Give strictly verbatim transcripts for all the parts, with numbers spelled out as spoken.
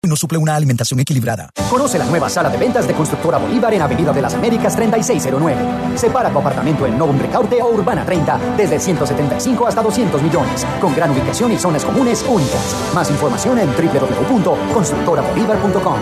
No suple una alimentación equilibrada. Conoce la nueva sala de ventas de Constructora Bolívar en Avenida de las Américas treinta y seis cero nueve. Separa tu apartamento en Novum Ricaurte o Urbana treinta desde ciento setenta y cinco hasta doscientos millones, con gran ubicación y zonas comunes únicas. Más información en doble u doble u doble u punto constructora bolívar punto com.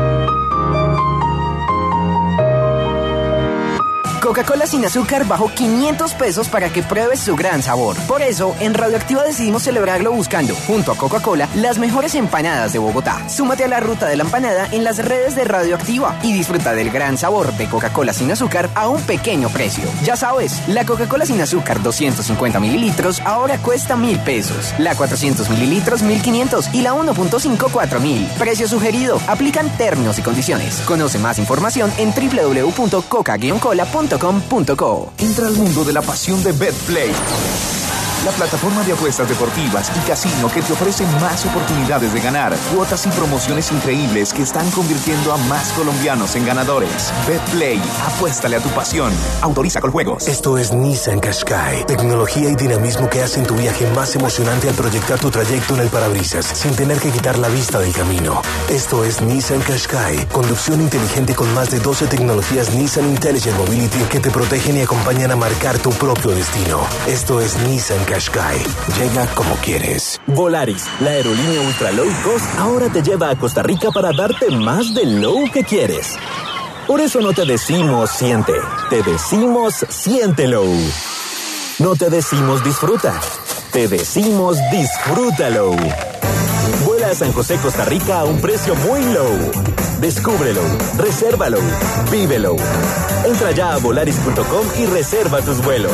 Coca-Cola sin azúcar bajó quinientos pesos para que pruebes su gran sabor. Por eso, en Radioactiva decidimos celebrarlo buscando, junto a Coca-Cola, las mejores empanadas de Bogotá. Súmate a la ruta de la empanada en las redes de Radioactiva y disfruta del gran sabor de Coca-Cola sin azúcar a un pequeño precio. Ya sabes, la Coca-Cola sin azúcar doscientos cincuenta mililitros ahora cuesta mil pesos. La cuatrocientos mililitros mil quinientos y la uno punto cinco cuatro mil. Precio sugerido. Aplican términos y condiciones. Conoce más información en doble u doble u doble u punto coca guion cola punto com punto co. Entra al mundo de la pasión de BetPlay, la plataforma de apuestas deportivas y casino que te ofrece más oportunidades de ganar, cuotas y promociones increíbles que están convirtiendo a más colombianos en ganadores. BetPlay, apuéstale a tu pasión. Autoriza con juegos. Esto es Nissan Qashqai, tecnología y dinamismo que hacen tu viaje más emocionante al proyectar tu trayecto en el parabrisas, sin tener que quitar la vista del camino. Esto es Nissan Qashqai, conducción inteligente con más de doce tecnologías Nissan Intelligent Mobility que te protegen y acompañan a marcar tu propio destino. Esto es Nissan Qashqai. Llega como quieres. Volaris, la aerolínea ultra low cost, ahora te lleva a Costa Rica para darte más del low que quieres. Por eso no te decimos siente, te decimos siéntelo. No te decimos disfruta, te decimos disfrútalo. Vuela a San José, Costa Rica a un precio muy low. Descúbrelo, resérvalo, vívelo. Entra ya a volaris punto com y reserva tus vuelos.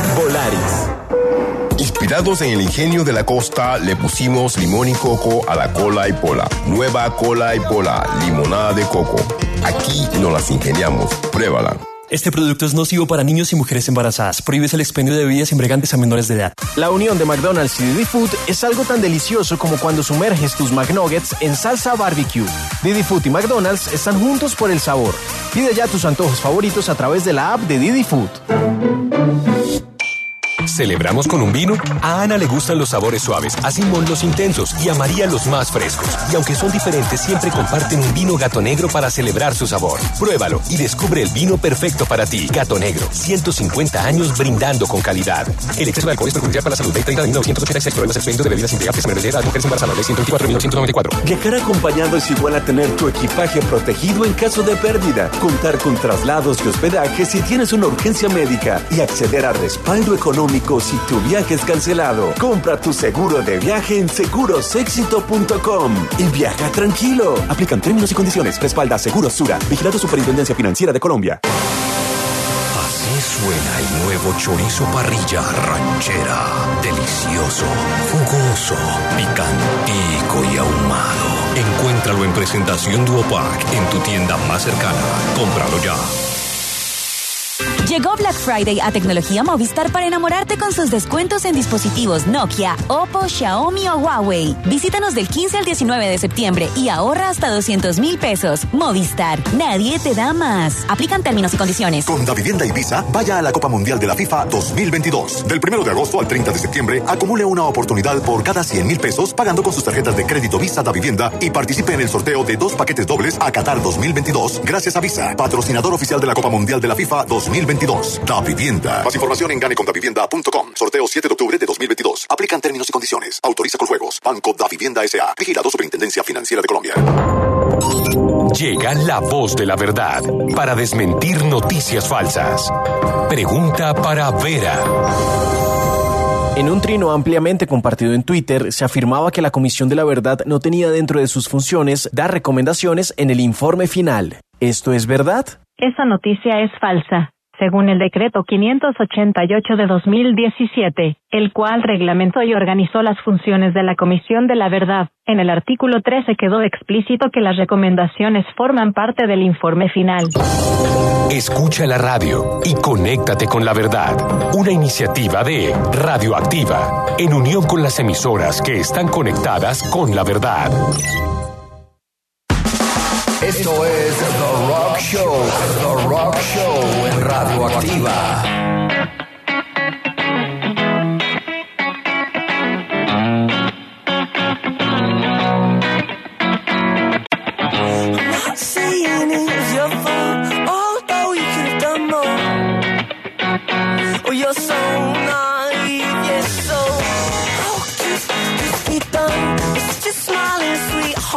Volaris. Inspirados en el ingenio de la costa, le pusimos limón y coco a la cola y pola. Nueva cola y pola, limonada de coco. Aquí nos las ingeniamos. Pruébala. Este producto es nocivo para niños y mujeres embarazadas. Prohíbes el expendio de bebidas embriagantes a menores de edad. La unión de McDonald's y Didi Food es algo tan delicioso como cuando sumerges tus McNuggets en salsa barbecue. Didi Food y McDonald's están juntos por el sabor. Pide ya tus antojos favoritos a través de la app de Didi Food. ¿Celebramos con un vino? A Ana le gustan los sabores suaves, a Simón los intensos y a María los más frescos. Y aunque son diferentes, siempre comparten un vino Gato Negro para celebrar su sabor. Pruébalo y descubre el vino perfecto para ti. Gato Negro, ciento cincuenta años brindando con calidad. El exceso de alcohol es perjudicial para la salud. Ley treinta de mil novecientos ochenta y seis. Problemas expendio de bebidas embriagantes a menores de edad, mujeres embarazadas. Ley ciento veinticuatro de mil novecientos noventa y cuatro. Viajar acompañado es igual a tener tu equipaje protegido en caso de pérdida, contar con traslados y hospedaje si tienes una urgencia médica y acceder a respaldo económico si tu viaje es cancelado. Compra tu seguro de viaje en seguros éxito punto com y viaja tranquilo. Aplican términos y condiciones. Respalda Seguros Sura. Vigilado Superintendencia Financiera de Colombia. Así suena el nuevo chorizo parrilla ranchera. Delicioso, jugoso, picantico y ahumado. Encuéntralo en presentación Duopac en tu tienda más cercana. Cómpralo ya. Llegó Black Friday a Tecnología Movistar para enamorarte con sus descuentos en dispositivos Nokia, Oppo, Xiaomi o Huawei. Visítanos del quince al diecinueve de septiembre y ahorra hasta doscientos mil pesos. Movistar, nadie te da más. Aplican términos y condiciones. Con Davivienda y Visa, vaya a la Copa Mundial de la FIFA dos mil veintidós. Del primero de agosto al treinta de septiembre, acumule una oportunidad por cada cien mil pesos pagando con sus tarjetas de crédito Visa Davivienda y participe en el sorteo de dos paquetes dobles a Qatar dos mil veintidós gracias a Visa, patrocinador oficial de la Copa Mundial de la FIFA dos mil veintidós. Davivienda. Más información en gane con davivienda punto com. Sorteo siete de octubre de dos mil veintidós. Aplican términos y condiciones. Autoriza con juegos. Banco Davivienda S A. Vigilado Superintendencia Financiera de Colombia. Llega la voz de la verdad para desmentir noticias falsas. Pregunta para Vera. En un trino ampliamente compartido en Twitter, se afirmaba que la Comisión de la Verdad no tenía dentro de sus funciones dar recomendaciones en el informe final. ¿Esto es verdad? Esa noticia es falsa. Según el decreto quinientos ochenta y ocho de dos mil diecisiete, el cual reglamentó y organizó las funciones de la Comisión de la Verdad, en el artículo trece quedó explícito que las recomendaciones forman parte del informe final. Escucha la radio y conéctate con la verdad. Una iniciativa de Radioactiva, en unión con las emisoras que están conectadas con la verdad. Esto es The Rock Show, The Rock Show en Radioactiva.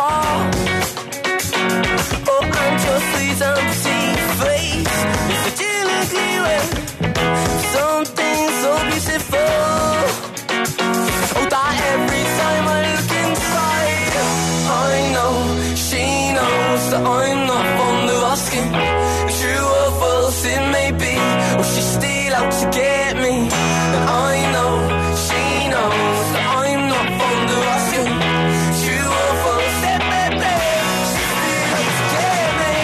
heart. Oh, I'm just sweet empty face. It's a delicately red. Something so beautiful. Oh, that every time I look inside, I know, she knows that I'm not fond of asking. True or false it may be, or she's still out to get me. And I know, she knows that I'm not fond of asking. True or false it may be, she's still out to get me.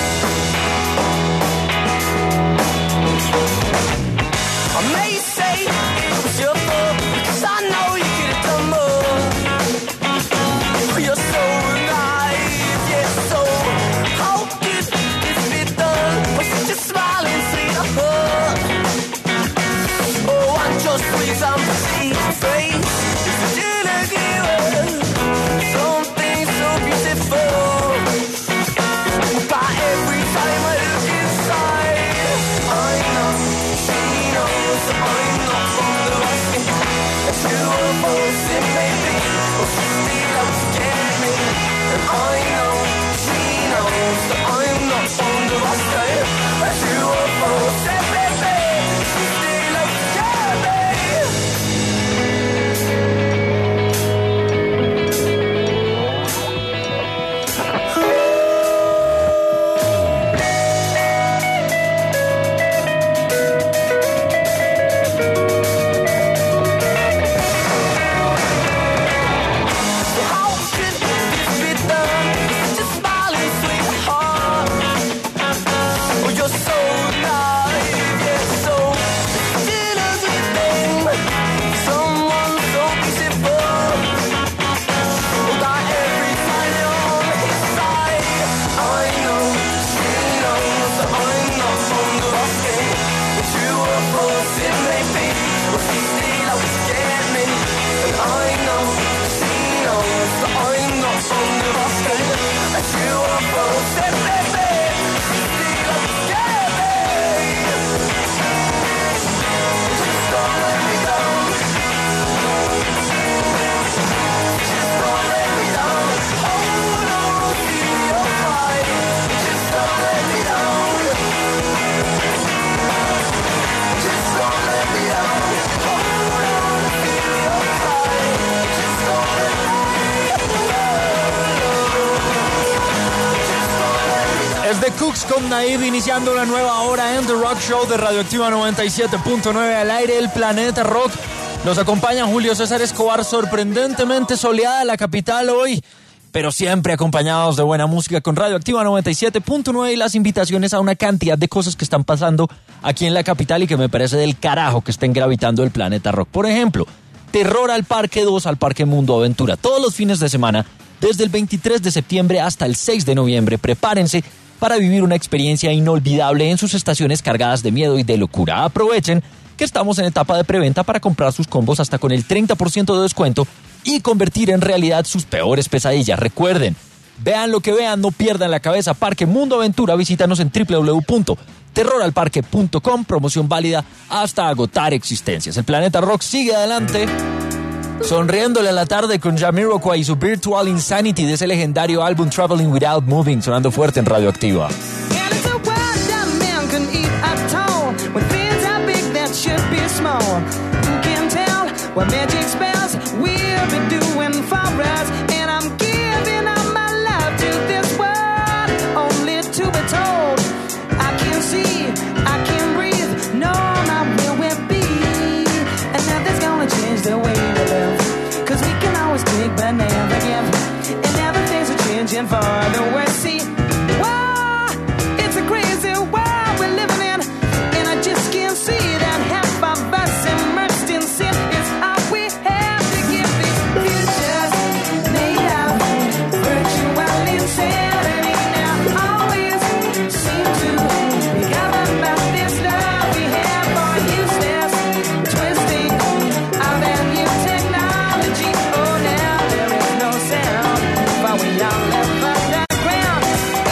I may say it was your fault, because I know you could have done more. You're so naive, yeah, so how could this be done with such a smiling sweetheart? Oh, I'm just with some pretty face. It's a delicate word, something so beautiful. But every time I look inside, I know, she knows that I'm not fond of asking. It's true or false it may be, or she's still out to get me. And I know, she knows that I'm not fond of asking. It's true or false it may be, she's still out to get me. How could this be done with such a smiling sweetheart? Oh, you're so naive, yeah, so still a good thing. Someone so beautiful. Oh, that every time you're on his side, I know, she knows that I'm not fond of asking. True or false it may be, or she's still out to get me. And I know, she knows that I'm not fond of asking. True or false it may be, she's still out to get me. Just don't let me down. Just don't let me down. Hold on to your pride. Just don't let me down. Just don't let me down. Hold on to your pride. Just don't let me Es The Cooks con Naive, iniciando una nueva hora en The Rock Show de Radioactiva noventa y siete punto nueve al aire, el Planeta Rock. Nos acompaña Julio César Escobar, sorprendentemente soleada la capital hoy, pero siempre acompañados de buena música con Radioactiva noventa y siete punto nueve y las invitaciones a una cantidad de cosas que están pasando aquí en la capital y que me parece del carajo que estén gravitando el Planeta Rock. Por ejemplo, Terror al Parque dos, al Parque Mundo Aventura, todos los fines de semana, desde el veintitrés de septiembre hasta el seis de noviembre. Prepárense para vivir una experiencia inolvidable en sus estaciones cargadas de miedo y de locura. Aprovechen que estamos en etapa de preventa para comprar sus combos hasta con el treinta por ciento de descuento y convertir en realidad sus peores pesadillas. Recuerden, vean lo que vean, no pierdan la cabeza. Parque Mundo Aventura, visítanos en doble u doble u doble u punto terror al parque punto com, promoción válida hasta agotar existencias. El Planeta Rock sigue adelante, sonriéndole a la tarde con Jamiroquai y su Virtual Insanity de ese legendario álbum Traveling Without Moving, sonando fuerte en Radioactiva. For the worst, see, wow, it's a crazy world we're living in, and I just can't see that half of us immersed in sin is how we have to give these futures made of virtual insanity. Now always seem to be governed by this love we have for useless twisting of our new technology. Oh, now there is no sound, but we all live underground.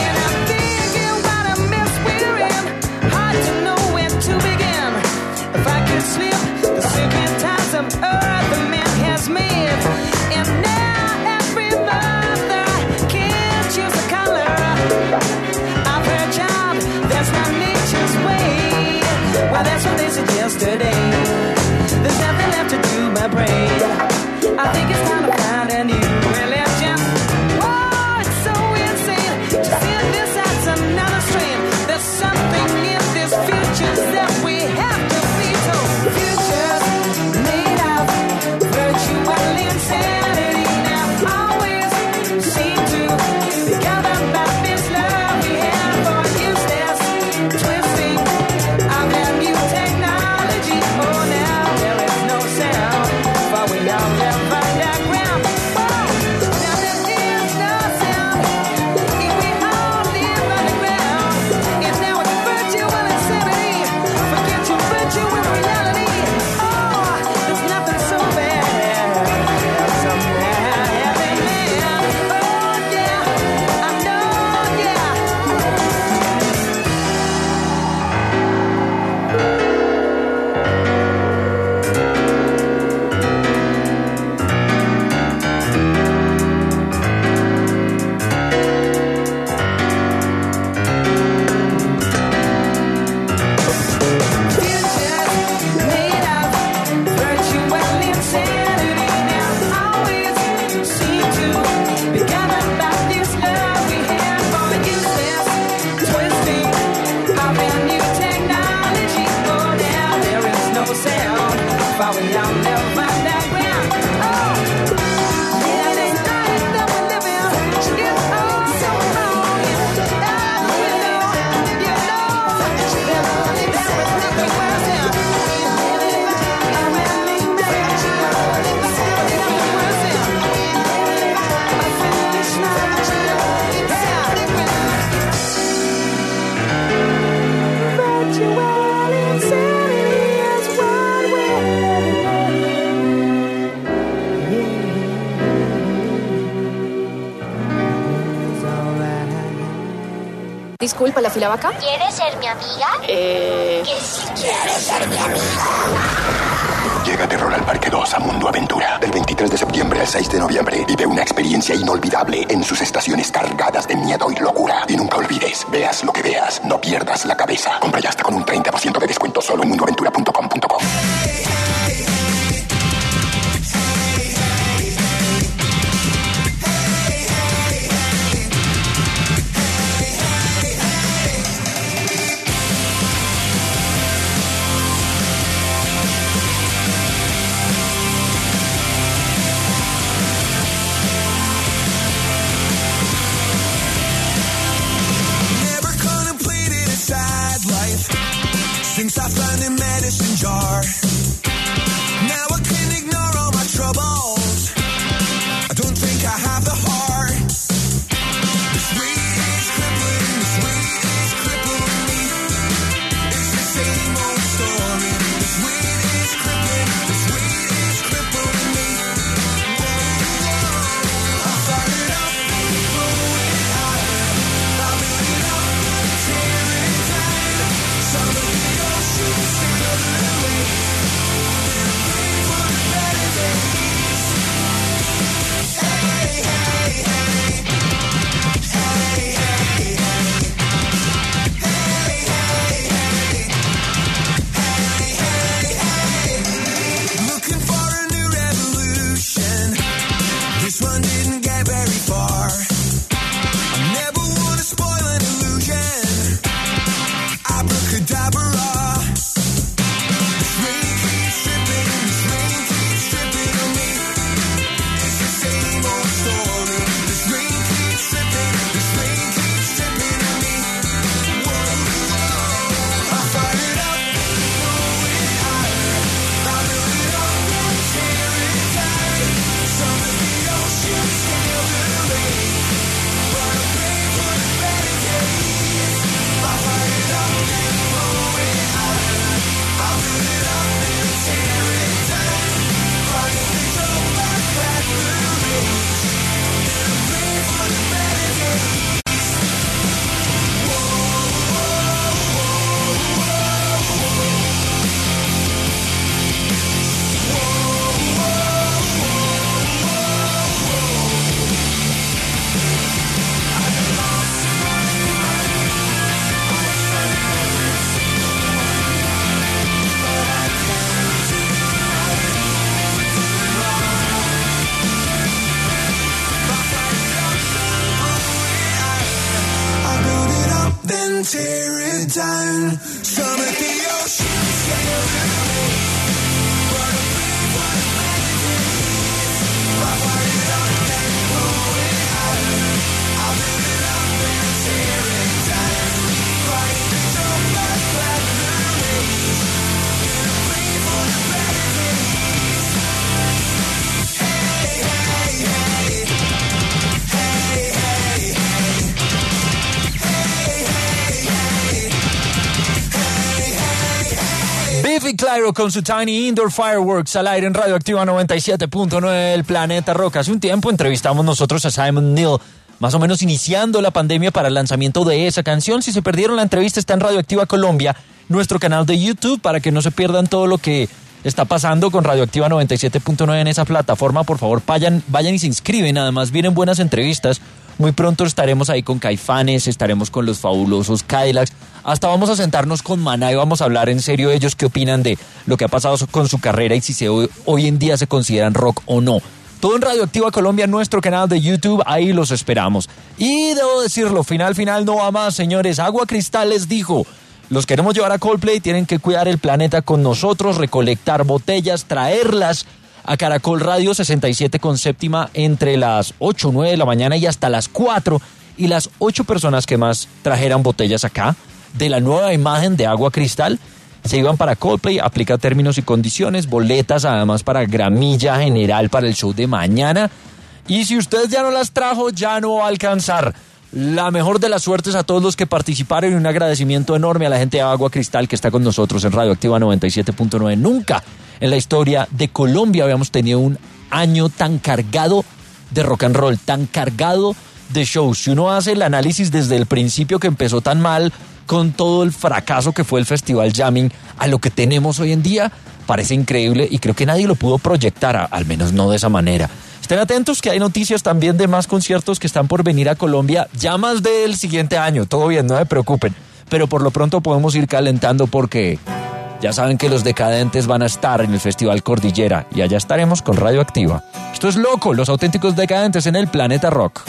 Disculpa, ¿la fila va acá? ¿Quieres ser mi amiga? Eh... Que si quieres ser mi amiga. Llega Terror al Parque dos a Mundo Aventura. Del veintitrés de septiembre al seis de noviembre. Vive una experiencia inolvidable en sus estaciones cargadas de miedo y locura. Y nunca olvides, veas lo que veas, no pierdas la cabeza. Compra ya hasta con un treinta por ciento de descuento solo en mundo aventura punto com punto com. Since I found a medicine jar, now I can ignore all my troubles. I don't think I have the heart. The sweet is crippling, the sweet is crippling me. It's the same old story. The sweet is crippling, the sweet is crippling me. I fired it up, throw it higher. I built it up, tear it down. Some of the oceans sail away. They're praying for the better days. Hey, hey, hey. Hey, hey, hey. Hey, hey, hey. Hey, hey, hey. Looking for a new revolution. This one didn't get very far. I never want to spoil an illusion. Abracadabra. This rain keeps dripping, this rain keeps dripping on me. It's the same old story. This rain keeps dripping, this rain keeps dripping on me. Whoa, whoa. I fired it up, throw it higher. I built it up, tear it down. Some of the oceans sailed away, but I'm praying for the better days. I fired it up and throw it higher. I build it up and tear it down. Finally drove back back the race, and I'm praying for the better days. Whoa, whoa, whoa, whoa, whoa. Whoa, whoa, whoa, whoa. I got lost in my mind. I was trying to understand, but I can't deny it. Doing wrong. I fired it up, throw it higher. I build it up, then tear it down. Some of the oceans sailed away, but I'm praying for the better days. I fired it up, then throw it higher. I build it up, then tear it down. Finally drove back back the race, and I'm praying for the better days. Hey, hey, hey. Hey, hey, hey. Hey, hey, hey. Hey, hey, hey. Biffy Clyro con su Tiny Indoor Fireworks al aire en Radioactiva noventa y siete punto nueve El Planeta Rock. Hace un tiempo entrevistamos nosotros a Simon Neil, más o menos iniciando la pandemia para el lanzamiento de esa canción. Si se perdieron la entrevista, está en Radioactiva Colombia, nuestro canal de YouTube, para que no se pierdan todo lo que está pasando con Radioactiva noventa y siete punto nueve en esa plataforma. Por favor, vayan, vayan y se inscriben. Además, vienen buenas entrevistas. Muy pronto estaremos ahí con Caifanes, estaremos con los fabulosos Cadillacs. Hasta vamos a sentarnos con Maná y vamos a hablar en serio ellos qué opinan de lo que ha pasado con su carrera y si se, hoy, hoy en día se consideran rock o no. Todo en Radioactiva Colombia, nuestro canal de YouTube, ahí los esperamos. Y debo decirlo, final, final, no va más, señores. Agua Cristal les dijo, los queremos llevar a Coldplay, tienen que cuidar el planeta con nosotros, recolectar botellas, traerlas a Caracol Radio sesenta y siete con séptima entre las ocho, nueve de la mañana y hasta las cuatro. Y las ocho personas que más trajeran botellas acá de la nueva imagen de Agua Cristal se iban para Coldplay, aplica términos y condiciones, boletas además para gramilla general para el show de mañana. Y si usted ya no las trajo, ya no va a alcanzar. La mejor de las suertes a todos los que participaron y un agradecimiento enorme a la gente de Agua Cristal que está con nosotros en Radioactiva noventa y siete punto nueve. Nunca en la historia de Colombia habíamos tenido un año tan cargado de rock and roll, tan cargado de shows. Si uno hace el análisis desde el principio que empezó tan mal, con todo el fracaso que fue el Festival Jamming, a lo que tenemos hoy en día, parece increíble y creo que nadie lo pudo proyectar, a, al menos no de esa manera. Estén atentos que hay noticias también de más conciertos que están por venir a Colombia, ya más del siguiente año, todo bien, no se preocupen, pero por lo pronto podemos ir calentando porque ya saben que los Decadentes van a estar en el Festival Cordillera y allá estaremos con Radioactiva. Esto es Loco, los auténticos Decadentes en el Planeta Rock.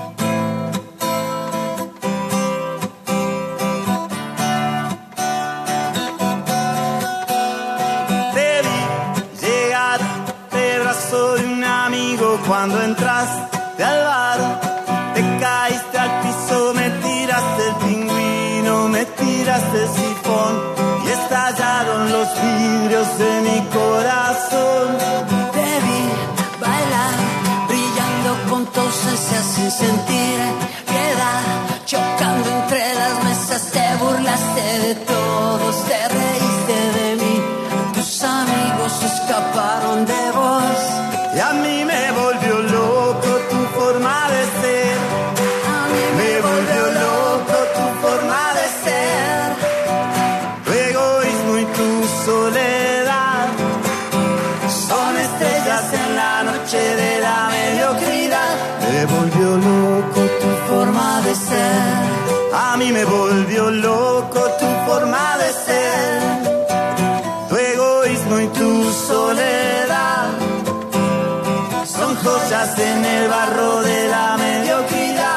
Cuando entraste al bar, te caíste al piso, me tiraste el pingüino, me tiraste el sifón y estallaron los vidrios de mi corazón. Te vi bailar, brillando con tu ausencia sin sentir piedad, chocando entre las mesas, te burlaste de todos, te reíste de mí, tus amigos escaparon de vos. Y a mí me volvió loco tu forma de ser. A mí me, me volvió loco tu forma de ser. Tu egoísmo y tu soledad son estrellas en la noche de la mediocridad. Me volvió loco tu forma de ser. A mí me volvió loco tu forma de ser. Tu egoísmo y tu soledad son joyas en el barro de la mediocridad.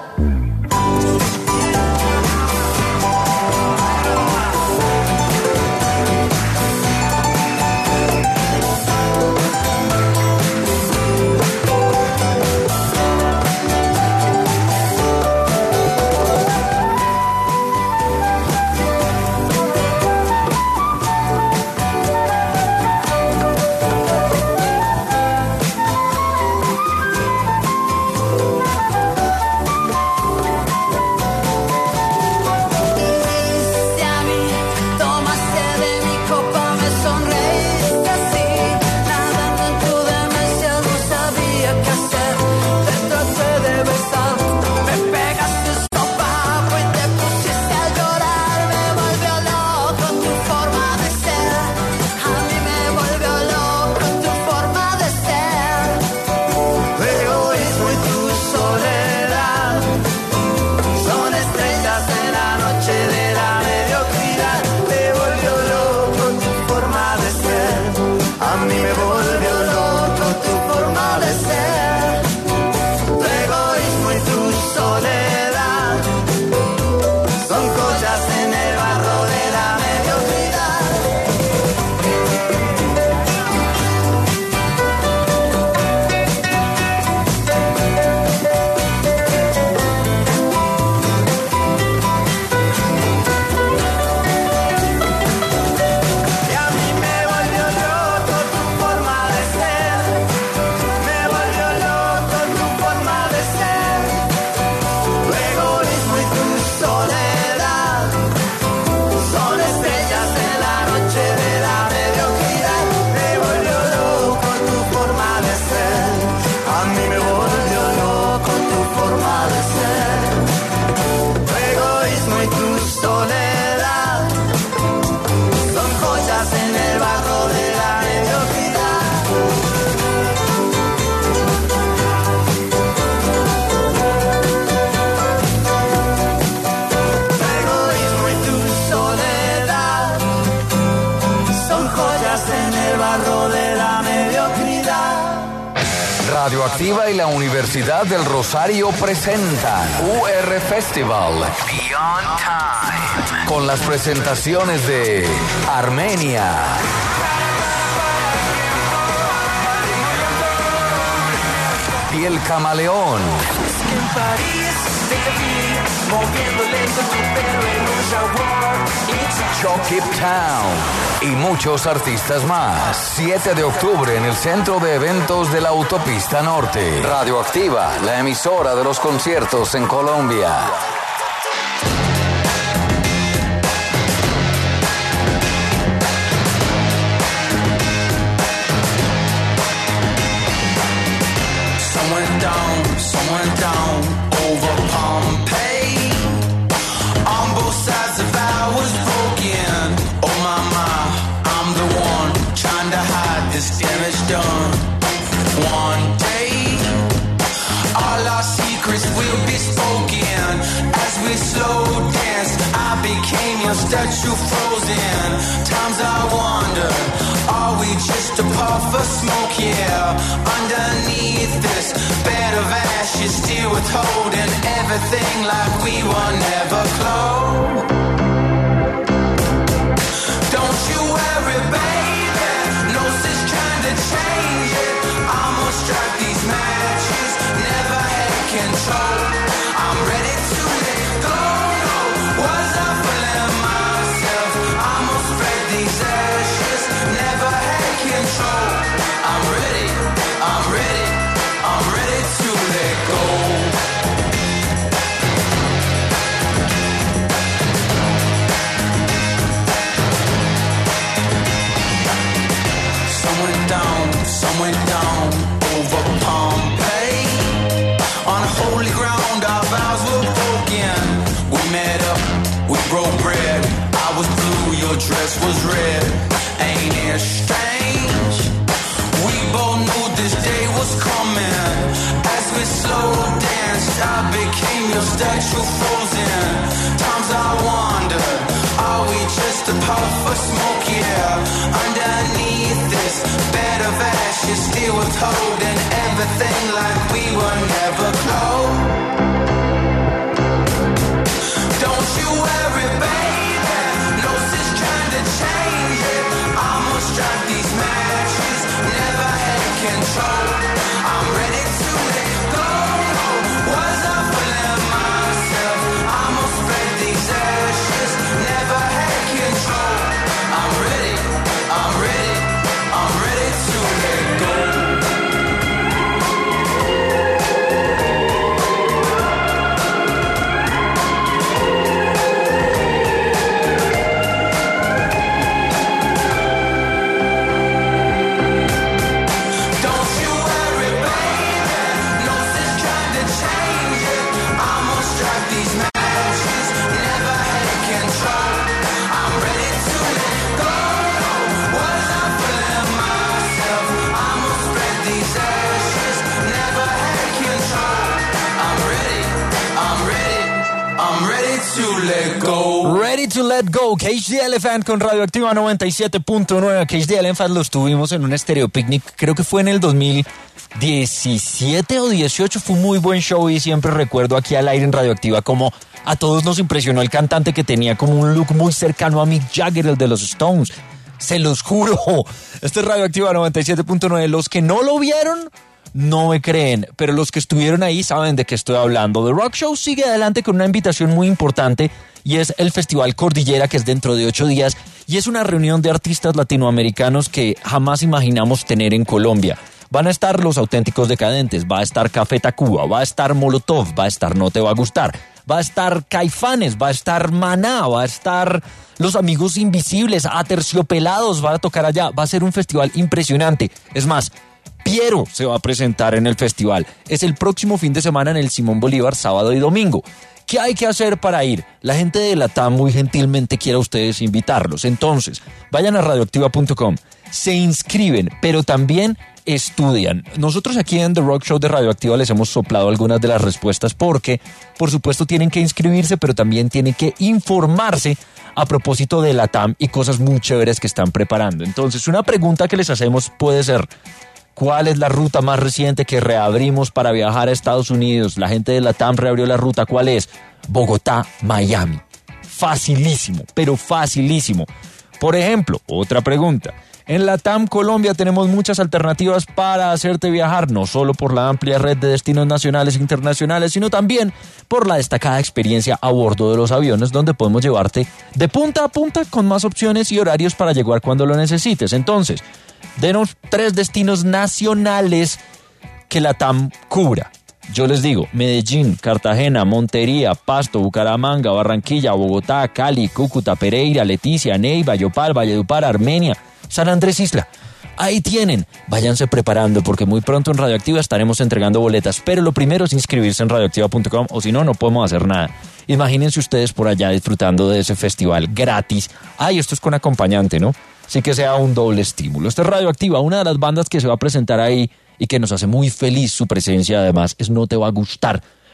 Radioactiva y la Universidad del Rosario presentan U R Festival Beyond Time, con las presentaciones de Armenia, y El Camaleón, Chokip Town y muchos artistas más. siete de octubre en el Centro de Eventos de la Autopista Norte. Radioactiva, la emisora de los conciertos en Colombia. Some went down, some went down. we slow danced, I became your statue frozen. Times I wonder, are we just a puff of smoke? Yeah, underneath this bed of ashes, still withholding everything like we were never close. Don't you worry, baby, no sense trying to change it. I'ma strike these matches, never had control. I'm ready to let go. Was I fooling myself? I'ma spread these ashes, never had control. I'm ready, I'm ready, I'm ready to let go. Some went down, some went down over Pompeii. On holy ground, our vows were broken. We met up, we broke bread. I was blue, your dress was red. Ain't it strange? We both knew this day was coming. As we slow danced, I became your statue frozen. Times I wondered, are we just a puff of smoke? Yeah, underneath this bed of ashes, still withholding everything like we were never close. Don't you worry, baby, no sense trying to change it. I'ma strike these matches, never had control. I'm ready to let go. Was I fooling myself? I'ma spread these ashes, never had control. I'm ready, I'm ready, I'm ready to let go. Don't you worry, baby, no sense trying to change it. I'ma strike these matches, never had control. I'm ready to let go. Was I fooling myself? I'ma spread these ashes, never had control. I'm ready, I'm ready, I'm ready to let go. Ready to Let Go, Cage the Elephant con Radioactiva noventa y siete punto nueve. Cage the Elephant los tuvimos en un Stereo Picnic, creo que fue en el dos mil diecisiete o dieciocho. Fue un muy buen show y siempre recuerdo aquí al aire en Radioactiva como a todos nos impresionó el cantante que tenía como un look muy cercano a Mick Jagger, el de los Stones. Se los juro. Este es Radioactiva noventa y siete punto nueve. Los que no lo vieron no me creen, pero los que estuvieron ahí saben de qué estoy hablando. The Rock Show sigue adelante con una invitación muy importante y es el Festival Cordillera, que es dentro de ocho días y es una reunión de artistas latinoamericanos que jamás imaginamos tener en Colombia. Van a estar Los Auténticos Decadentes, va a estar Café Tacuba, va a estar Molotov, va a estar No Te Va a Gustar, va a estar Caifanes, va a estar Maná, va a estar Los Amigos Invisibles, Aterciopelados, van a tocar allá. Va a ser un festival impresionante. Es más, Piero se va a presentar en el festival. Es el próximo fin de semana en el Simón Bolívar, sábado y domingo. ¿Qué hay que hacer para ir? La gente de Latam muy gentilmente quiere a ustedes invitarlos. Entonces, vayan a radioactiva punto com, se inscriben, pero también estudian. Nosotros aquí en The Rock Show de Radioactiva les hemos soplado algunas de las respuestas porque, por supuesto, tienen que inscribirse, pero también tienen que informarse a propósito de Latam y cosas muy chéveres que están preparando. Entonces, una pregunta que les hacemos puede ser: ¿cuál es la ruta más reciente que reabrimos para viajar a Estados Unidos? La gente de Latam reabrió la ruta. ¿Cuál es? Bogotá, Miami. Facilísimo, pero facilísimo. Por ejemplo, otra pregunta. En Latam Colombia tenemos muchas alternativas para hacerte viajar, no solo por la amplia red de destinos nacionales e internacionales, sino también por la destacada experiencia a bordo de los aviones, donde podemos llevarte de punta a punta con más opciones y horarios para llegar cuando lo necesites. Entonces, denos tres destinos nacionales que Latam cubra. Yo les digo: Medellín, Cartagena, Montería, Pasto, Bucaramanga, Barranquilla, Bogotá, Cali, Cúcuta, Pereira, Leticia, Neiva, Yopal, Valledupar, Armenia, San Andrés Isla. Ahí tienen. Váyanse preparando porque muy pronto en Radioactiva estaremos entregando boletas. Pero lo primero es inscribirse en radioactiva punto com o si no, no podemos hacer nada. Imagínense ustedes por allá disfrutando de ese festival gratis. Ay, esto es con acompañante, ¿no? Así que sea un doble estímulo. Esta es Radioactiva, una de las bandas que se va a presentar ahí y que nos hace muy feliz su presencia además es No Te Va a Gustar.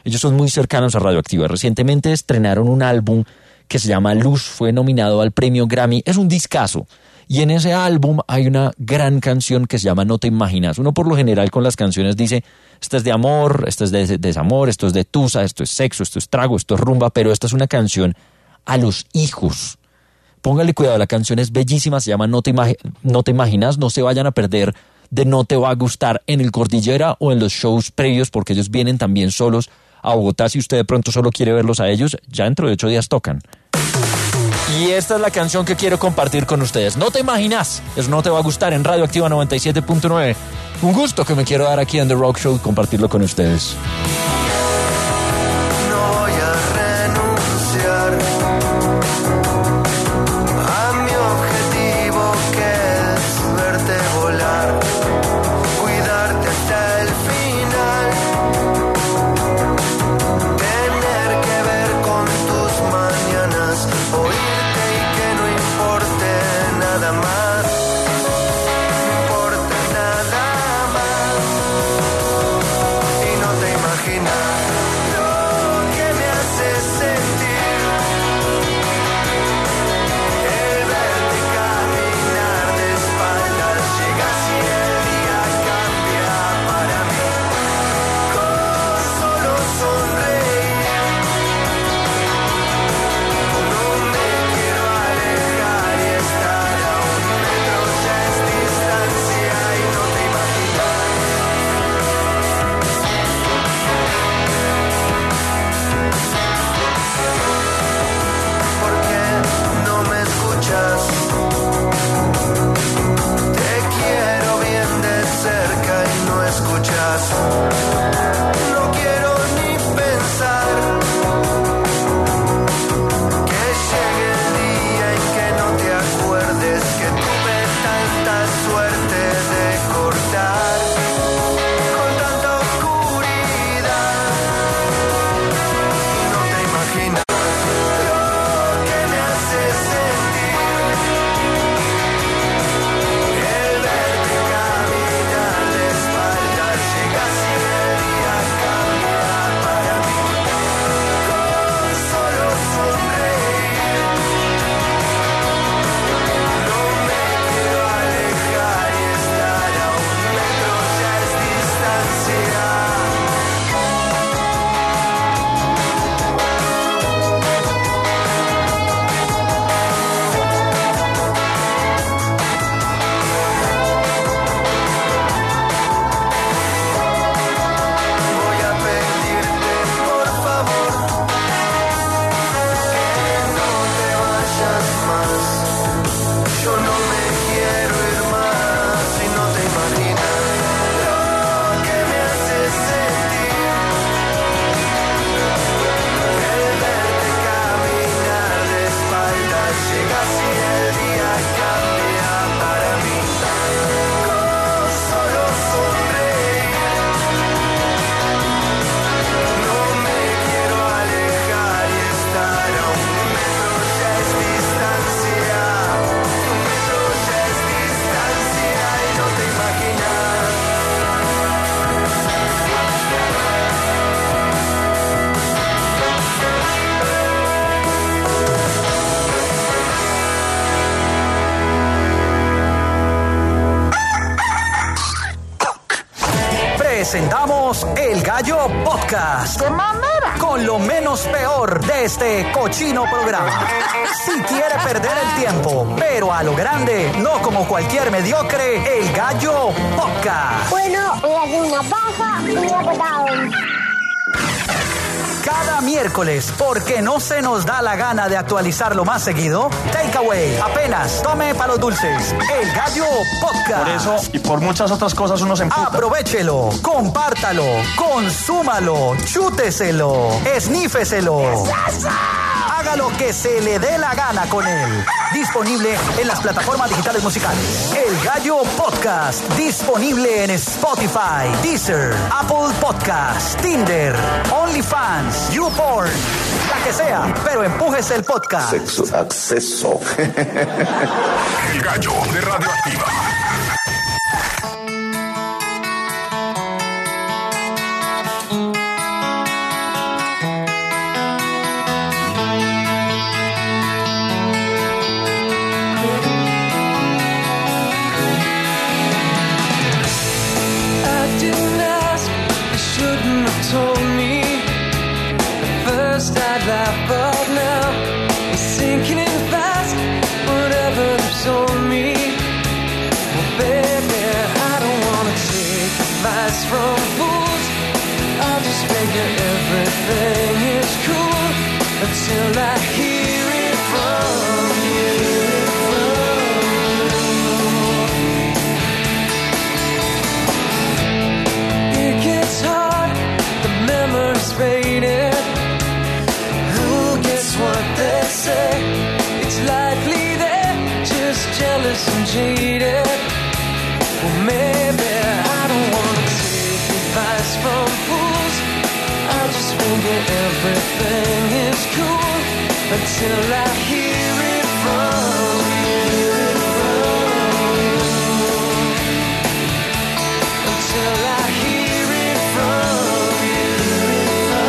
Ellos son muy cercanos a Radioactiva. Recientemente estrenaron un álbum que se llama Luz, fue nominado al premio Grammy. Es un discazo. Y en ese álbum hay una gran canción que se llama No te imaginas. Uno por lo general con las canciones dice, esto es de amor, esto es de desamor, esto es de tusa, esto es sexo, esto es trago, esto es rumba, pero esta es una canción a los hijos. Póngale cuidado, la canción es bellísima, se llama No te, imagi- no te imaginas, no se vayan a perder de No te va a gustar en el Cordillera o en los shows previos, porque ellos vienen también solos a Bogotá. Si usted de pronto solo quiere verlos a ellos, ya dentro de ocho días tocan. Y esta es la canción que quiero compartir con ustedes. No te imaginas, es No te va a gustar en Radioactiva noventa y siete punto nueve. Un gusto que me quiero dar aquí en The Rock Show, compartirlo con ustedes. No voy a renunciar a mi objetivo, que es verte volar, cuidarte hasta el final, tener que ver con tus mañanas, oírte y que no importe nada más, no importa nada más, y no te imaginas lo que me hace sentir el verte caminar de espaldas. Llegas y el día cambia para mí, con solo sonreír. No me quiero alejar y estar a un metro ya es distancia, y no te imaginas. ¿Por qué no me escuchas? Te quiero bien de cerca y no escuchas. No quiero ni pensar que llegue el día en que no te acuerdes que tuve tanta suerte de cortar con tanta oscuridad. Y no te imaginas lo que me hace sentir el verte caminar de espaldas. Llegas y el día cambia para mí, con solo sonreír. No me quiero alejar y estar a un metro ya es distancia. Voy a pedirte por favor que no te vayas más. Yo no me quiero ir más, y no te imaginas lo que me hace sentir el verte caminar de espaldas. Llegas y el día cambia para mí, con solo sonreír. No me quiero alejar y estar a un metro ya es distancia. Un metro ya es distancia, y no te imaginas. Presentamos El Gallo Podcast. ¡Qué mamera! Con lo menos peor de este cochino programa. Si quiere perder el tiempo, pero a lo grande, no como cualquier mediocre, El Gallo Podcast. Bueno, voy a hacer una paja y una patada. Cada miércoles, porque no se nos da la gana de actualizarlo más seguido, Takeaway, apenas tome para los dulces, El Gallo Podcast. Por eso y por muchas otras cosas uno se emputa. Aprovechelo, compártalo, consúmalo, chúteselo, esnífeselo. Haga lo que se le dé la gana con él. Disponible en las plataformas digitales musicales. El Gallo Podcast, disponible en Spotify, Deezer, Apple Podcast, Tinder, OnlyFans, YouPorn, la que sea, pero empújese el podcast. Sexo, acceso. El Gallo de Radioactiva. but now it's sinking in fast. Whatever's on me, well, baby, I don't wanna take advice from fools. I'll just figure everything is cool until I hear it from you. It gets hard, the memory's faded. Who gets what they say? It's likely they're just jealous and jaded. Well, maybe I don't wanna take advice from fools. I'll just figure everything is cool until I hear it from you. Until I hear it from you.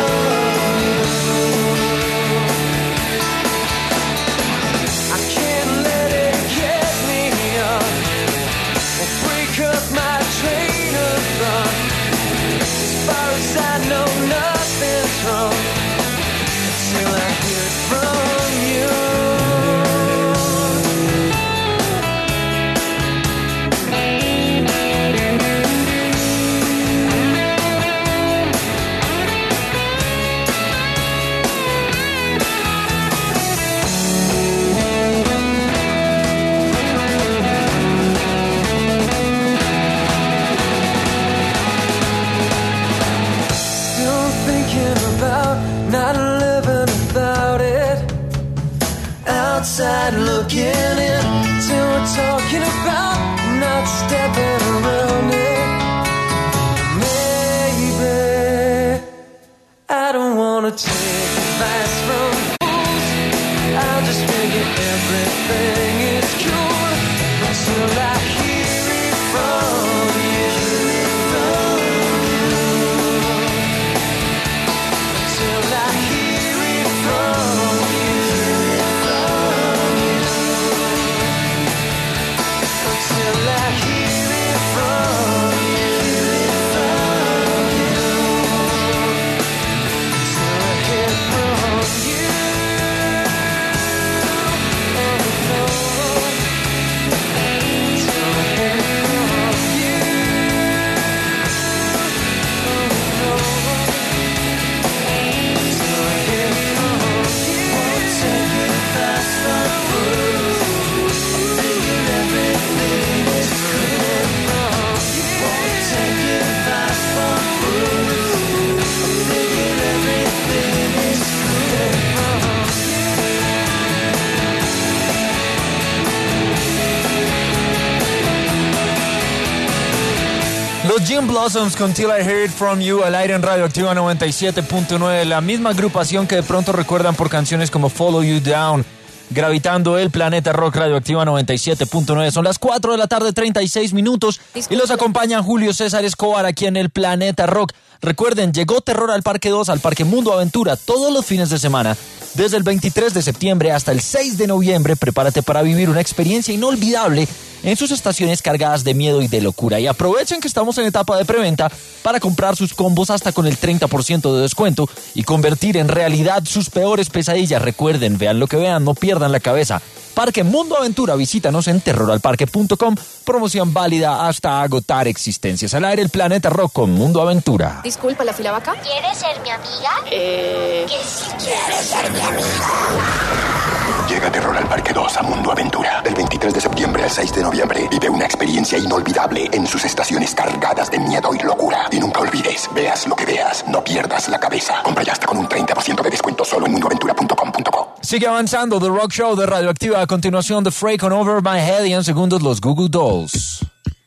I can't let it get me up or break up my train of thought. As far as I know, nothing's wrong until I hear it from you. Still thinking about not living without it. Outside looking in, till we're talking about not stepping around it. Maybe I don't wanna take advice from fools. I'll just figure everything is cool until I hear it from you. Until I hear it from you. Until I hear it from you. Until I hear it from you. Oh, no. Until I hear it from you. Oh, no. Until I hear it from you. Won't take it fast from fools. I'll figure everything is clear from you. Won't take it fast from fools. I'll figure everything is clear from Los Gin Blossoms con Till I Hear It From You al aire en Radioactiva noventa y siete punto nueve, la misma agrupación que de pronto recuerdan por canciones como Follow You Down, gravitando el planeta rock. Radioactiva noventa y siete punto nueve. Son las cuatro de la tarde, treinta y seis minutos, y los acompañan Julio César Escobar aquí en el Planeta Rock. Recuerden, llegó Terror al Parque dos, al Parque Mundo Aventura, todos los fines de semana, desde el veintitrés de septiembre hasta el seis de noviembre. Prepárate para vivir una experiencia inolvidable en sus estaciones cargadas de miedo y de locura. Y aprovechen que estamos en etapa de preventa para comprar sus combos hasta con el treinta por ciento de descuento y convertir en realidad sus peores pesadillas. Recuerden, vean lo que vean, no pierdan la cabeza. Parque Mundo Aventura, visítanos en terror al parque punto com. Promoción válida hasta agotar existencias. Al aire el Planeta Rock con Mundo Aventura. Disculpa, ¿la fila vaca? ¿Quieres ser mi amiga? Eh... Que si quieres ser mi amiga. Llega Terror al Parque dos a Mundo Aventura. Del veintitrés de septiembre al seis de noviembre. Vive una experiencia inolvidable en sus estaciones cargadas de miedo y locura. Y nunca olvides, veas lo que veas, no pierdas la cabeza. Compra ya hasta con un treinta por ciento de descuento solo en mundo aventura punto com punto co. Sigue avanzando The Rock Show de Radioactiva. A continuación, The Fray con Over My Head, y en segundos los Google Dolls.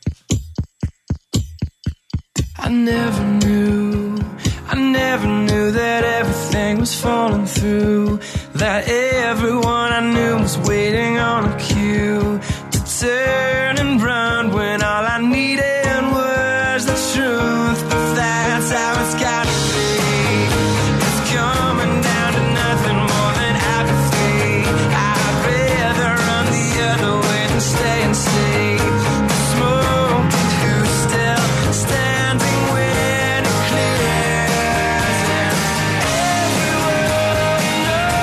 I never knew, I never knew that everything was falling through. That everyone I knew was waiting on a cue to turn and run when all I needed was the truth. But that's how it's gotta be. It's coming down to nothing more than apathy. I'd rather run the other way than stay and see the smoke. Who's still standing when it clears? And everyone knows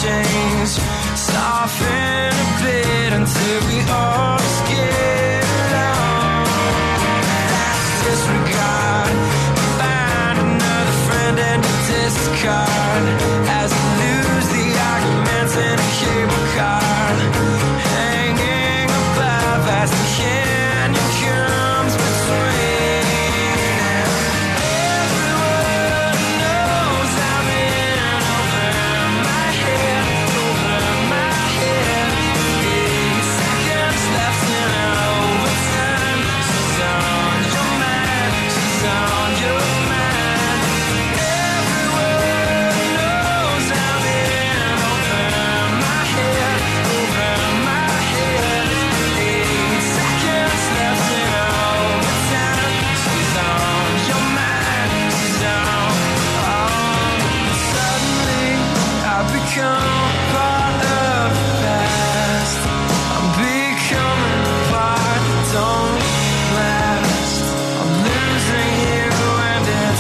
change, soften a bit until we all just get along. That's disregard. Find another friend and discard as we lose the arguments in a cable car, hanging above as the canyon comes between. Everyone knows I'm in over my head, over my head. Eight seconds left in overtime. She's on your mind, she's on your mind. Everyone knows I'm in over my head, over my head. Eight seconds left in overtime. She's on your mind, she's on. Oh, suddenly I become part of the past. I'm becoming part, don't last. I'm losing you and it's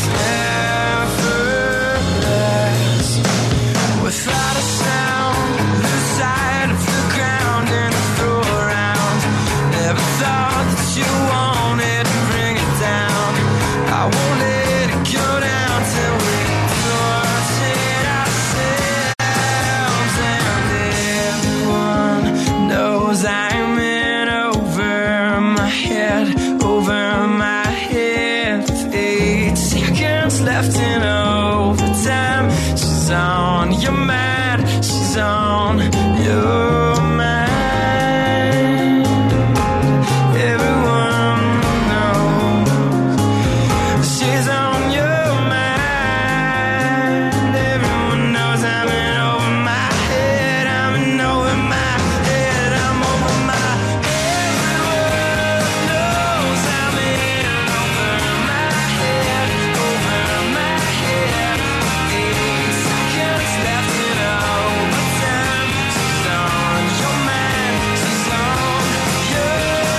effortless. Without a sound, lose sight of the ground and I throw around. Never thought that you wanted to bring it down. I won't let it go down till we sort it ourselves. And everyone knows I'm in over my head, over my head. With eight seconds left in overtime. She's on your mind, she's on your mind. Everyone knows she's on your mind. Everyone knows I'm in over my head, I'm in over my head, I'm over my. Everyone knows I'm in over my head, over my head. Eight seconds left in overtime. She's on your mind, she's on your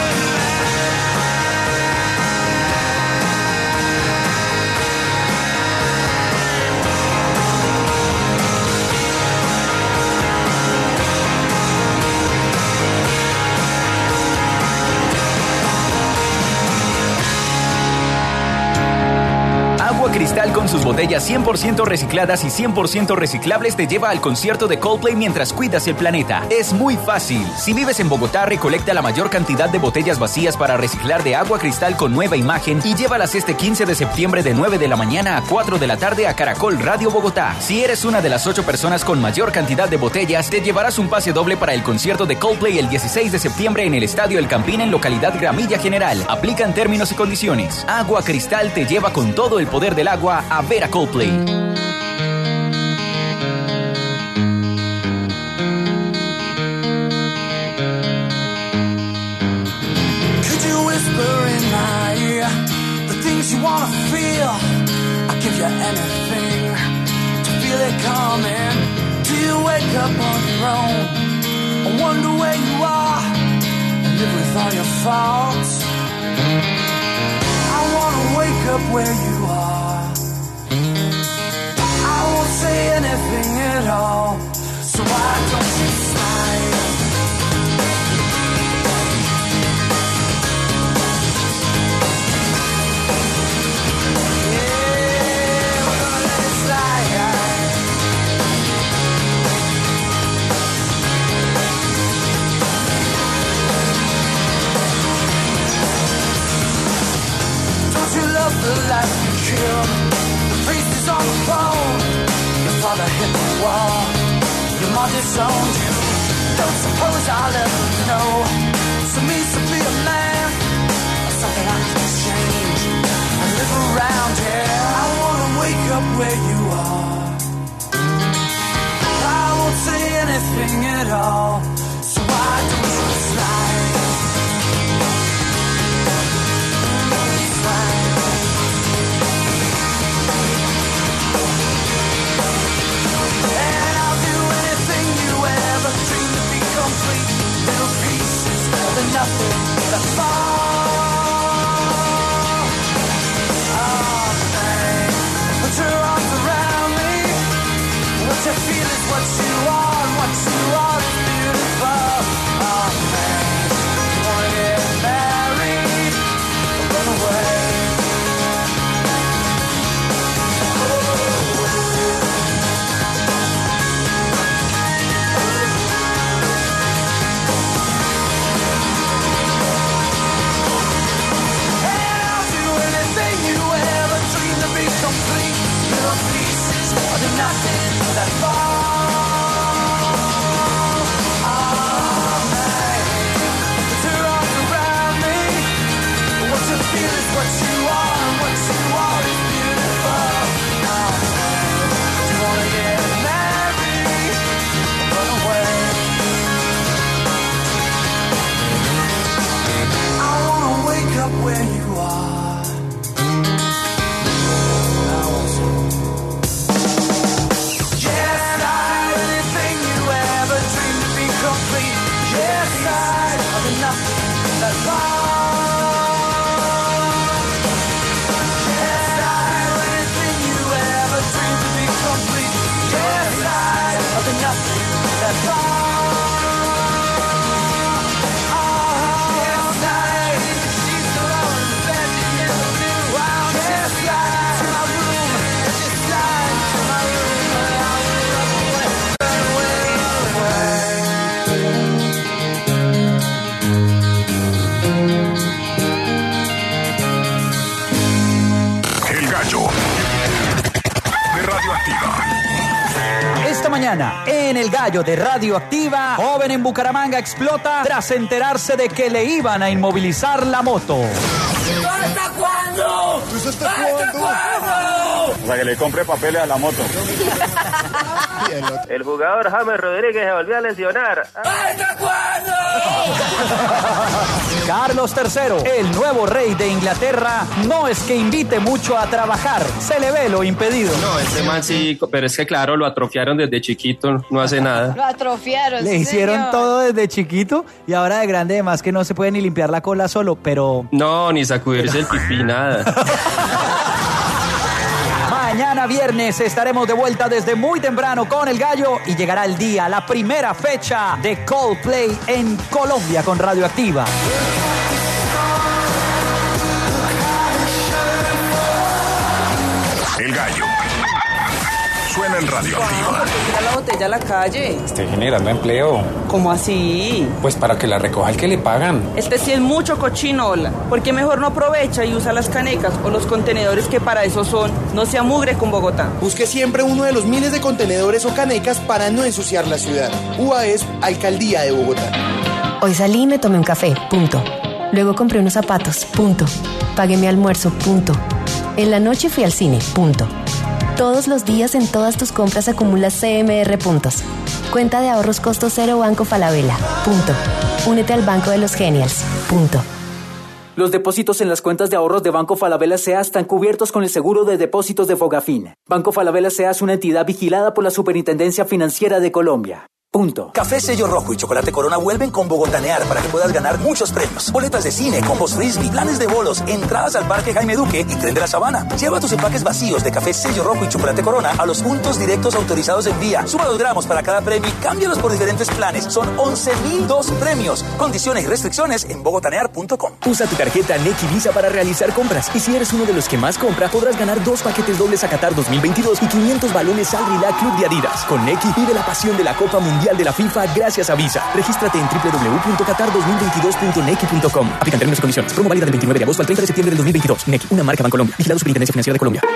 Agua Cristal con sus botellas cien por ciento recicladas y cien por ciento reciclables te lleva al concierto de Coldplay mientras cuidas el planeta. Es muy fácil. Si vives en Bogotá, recolecta la mayor cantidad de botellas vacías para reciclar de Agua Cristal con nueva imagen y llévalas este quince de septiembre de nueve de la mañana a cuatro de la tarde a Caracol Radio Bogotá. Si eres una de las ocho personas con mayor cantidad de botellas, te llevarás un pase doble para el concierto de Coldplay el dieciséis de septiembre en el Estadio El Campín en localidad Gramilla General. Aplican términos y condiciones. Agua Cristal te lleva con todo el poder del agua a ver a Coldplay. Could you whisper in my ear the things you wanna feel? I'll give you anything to feel it coming. Do you wake up on your own and wonder where you are and live with all your faults? I wanna wake up where you are. I won't say anything at all, so why don't you smile? Yeah, we're gonna let it slide. Don't you love the life you killed? The priest is on the phone. Your father hit the wall. Your mom disowned you. Don't suppose I'll ever know. So means to be a man. Something I can change and live around here. I wanna wake up where you are. I won't say anything at all. So why don't you slide? Slide. And I'll do anything you ever dreamed to be complete. Little pieces of nothing that fall. Oh, babe, put your arms around me. What you feel is what you are. mañana, en El Gallo de Radioactiva, joven en Bucaramanga explota tras enterarse de que le iban a inmovilizar la moto. ¿Hasta cuándo? ¿Hasta cuándo? O sea, que le compre papeles a la moto. El jugador James Rodríguez se volvió a lesionar. ¿Hasta cuándo? Carlos tercero, el nuevo rey de Inglaterra, no es que invite mucho a trabajar, se le ve lo impedido. No, ese man sí, pero es que claro, lo atrofiaron desde chiquito, no hace nada. Lo atrofiaron. Le sí, hicieron señor. todo desde chiquito y ahora de grande además que no se puede ni limpiar la cola solo, pero... No, ni sacudirse el pipí, nada. Mañana viernes estaremos de vuelta desde muy temprano con El Gallo y llegará el día, la primera fecha de Coldplay en Colombia con Radioactiva. El Gallo. Suena en Radioactiva. Tira la botella a la calle. Estoy generando empleo. ¿Cómo así? Pues para que la recoja el que le pagan. Este sí es mucho cochinola. ¿Por qué mejor no aprovecha y usa las canecas o los contenedores que para eso son? No se amugre con Bogotá. Busque siempre uno de los miles de contenedores o canecas para no ensuciar la ciudad. U A es Alcaldía de Bogotá. Hoy salí y me tomé un café, punto. Luego compré unos zapatos, punto. Pagué mi almuerzo, punto. En la noche fui al cine, punto. Todos los días en todas tus compras acumulas C M R puntos. Cuenta de ahorros costo cero Banco Falabella, punto. Únete al Banco de los Genials, punto. Los depósitos en las cuentas de ahorros de Banco Falabella S A están cubiertos con el seguro de depósitos de Fogafín. Banco Falabella S A es una entidad vigilada por la Superintendencia Financiera de Colombia. Punto. Café Sello Rojo y Chocolate Corona vuelven con Bogotanear para que puedas ganar muchos premios. Boletas de cine, combos frisbee, planes de bolos, entradas al Parque Jaime Duque y Tren de la Sabana. Lleva tus empaques vacíos de Café Sello Rojo y Chocolate Corona a los puntos directos autorizados en vía. Suma dos gramos para cada premio y cámbialos por diferentes planes. Son once mil dos premios. Condiciones y restricciones en bogotanear punto com. Usa tu tarjeta Nequi Visa para realizar compras. Y si eres uno de los que más compra, podrás ganar dos paquetes dobles a Qatar dos mil veintidós y quinientos balones al Relax Club de Adidas. Con Nequi vive la pasión de la Copa Mundial de la FIFA gracias a Visa. Regístrate en doble u doble u doble u punto qatar dos mil veintidós punto nequi punto com. Aplican términos y condiciones. Promo válida del veintinueve de agosto al treinta de septiembre del dos mil veintidós. Nequi, una marca Bancolombia. Vigilado Superintendencia Financiera de Colombia.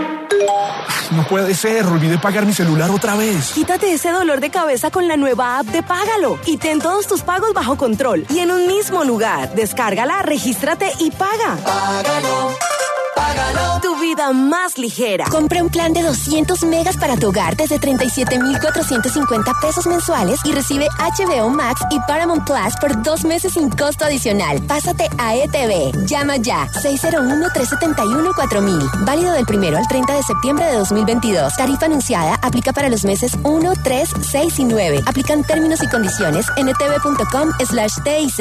No puede ser, olvidé pagar mi celular otra vez. Quítate ese dolor de cabeza con la nueva app de Págalo y ten todos tus pagos bajo control y en un mismo lugar. Descárgala, regístrate y paga. Págalo. Págalo. Tu vida más ligera. Compra un plan de doscientos megas para tu hogar desde treinta y siete mil cuatrocientos cincuenta pesos mensuales y recibe H B O Max y Paramount Plus por dos meses sin costo adicional. Pásate a E T V. Llama ya. seis cero uno, tres siete uno, cuatro mil. Válido del primero al treinta de septiembre de dos mil veintidós. Tarifa anunciada aplica para los meses uno, tres, seis y nueve. Aplican términos y condiciones en etv.com slash TIC.